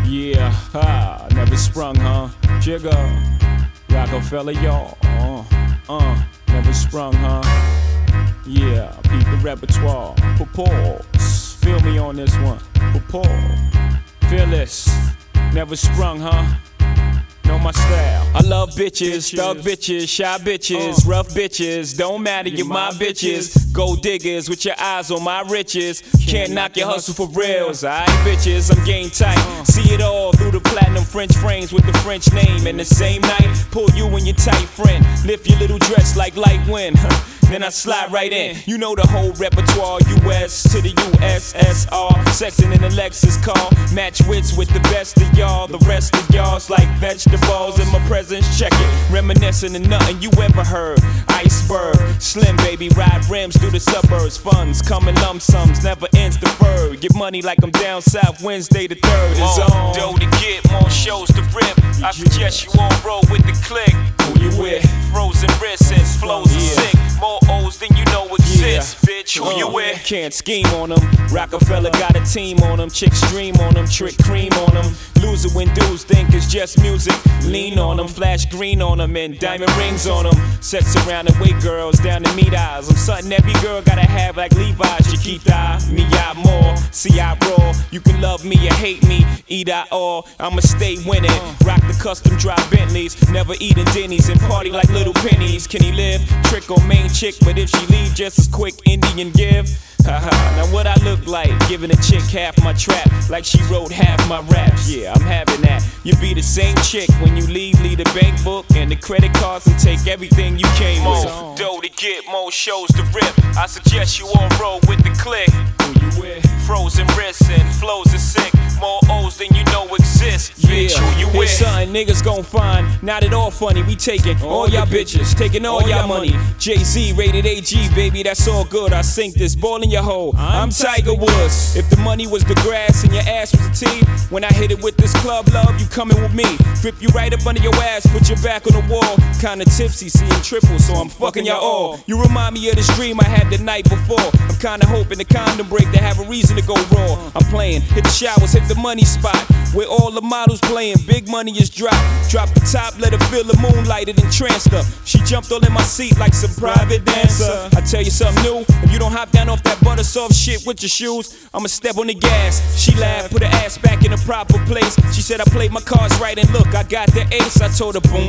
Yeah, ha, never sprung, huh? Jigga, Rockefeller, y'all. Never sprung, huh? Yeah, peep the repertoire. Pause. Feel me on this one. Pause. Fearless, never sprung, huh? Know my style. I love bitches, thug bitches, shy bitches, rough bitches. Don't matter, you're my bitches. Gold diggers with your eyes on my riches. Can't knock your hustle for reals. Aight, bitches, I'm game tight. See it all through the platinum French frames with the French name. And the same night, pull you and your tight friend. Lift your little dress like light wind. Then I slide right in. You know the whole repertoire. US to the USSR. Sexing in a Lexus car. Match wits with the best of y'all. The rest of y'all's like vegetables in my presence. Check it. Reminiscing of nothing you ever heard. Iceberg. Slim baby ride rims through the suburbs. Funds come in lump sums. Never ends deferred. Get money like I'm down south. Wednesday the 3rd is on. Dough to get, more shows to rip. I suggest you all roll with the click. Who you with? Frozen wrists and flows are sick. More O's than you know exist, bitch. Who you with? Can't scheme on them. Rockefeller got a team on them. Chicks dream on them. Trick cream on them. Loser when dudes think it's just music. Lean on them. Flash green on them. And diamond rings on them. Sets around the way girls down to meet eyes. I'm something every girl gotta have like Levi's. Chiquita, me out more. See I raw. You can love me or hate me. Eat I all. I'ma stay winning. Rock the custom drive Bentleys. Never eating Denny's and party like little pennies. Can he live? Trick on main chick, but if she leave just as quick, Indian give. Haha, now what I look like, giving a chick half my trap, like she wrote half my raps. Yeah, I'm having that. You be the same chick when you leave the bank book and the credit cards and take everything you came with. More dough to get, more shows to rip. I suggest you all roll with the click. Who you with? Frozen wrists and flows are sick. More O's than you know exist. Bitch, who you with? Son, niggas gon' find not at all funny. We taking all y'all bitches, taking all y'all money. Jay-Z rated AG, baby, that's all good. I sink this ball in your hole. I'm Tiger Woods. If the money was the grass and your ass was the tee, when I hit it with this club love, you coming with me. Grip you right up under your ass, put your back on the wall. Kinda tipsy, seeing triple, so I'm fucking y'all all. You remind me of this dream I had the night before. I'm kinda hoping the condom break to have a reason to go raw. I'm playing, hit the showers, hit the money spot, where all the models playing, big money is dropped. Drop the top, let her feel the moonlight, it entranced her. She jumped all in my seat like some private dancer. I tell you something new, if you don't hop down off that butter soft shit with your shoes, I'ma step on the gas. She laughed, put her ass back in the proper place. She said I played my cards right and look, I got the ace. I told her boom.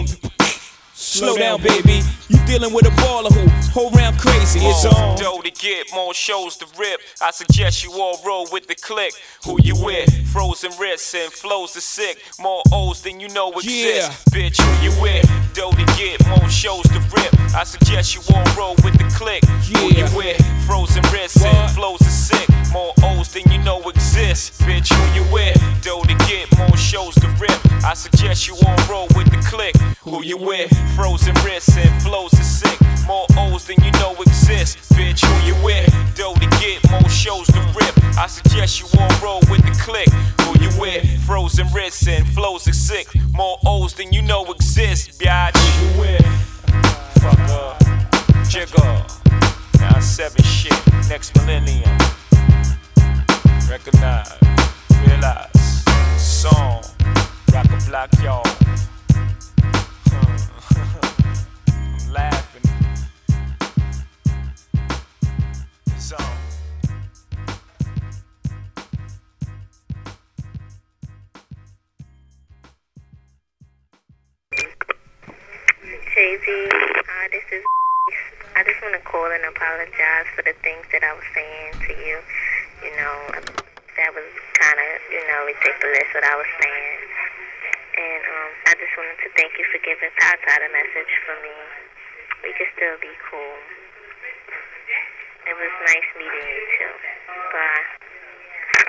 Slow down, baby. You dealing with a baller who whole round crazy. It's on. Dough to get, more shows to rip. I suggest you all roll with the click. Who you with? Frozen wrists and flows are sick. More O's than you know exist. Bitch, who you with? Dough to get, more shows to rip. I suggest you all roll with the click. Who you with? Frozen wrists and flows are sick. More O's than you know exist. Bitch, who you with? Dough to get, more shows to rip. I suggest you all roll with the click. Who you with? Frozen wrists and flows are sick. More O's than you know exist. Bitch, who you with? Dough to get, more shows to rip. I suggest you all roll with the click. Who you with? Frozen wrists and flows are sick. More O's than you know exist. Biatch. Who you with? Fuck up. Jigga. Now 7 shit. Next millennium. Recognize. Realize. Song. Rock a block, y'all. I'm laughing. It's on. Jay-Z, this is. I just want to call and apologize for the things that I was saying to you. You know, that was kind of, ridiculous what I was saying. And I just wanted to thank you for giving Tata the message for me. We could still be cool. It was nice meeting you too. Bye.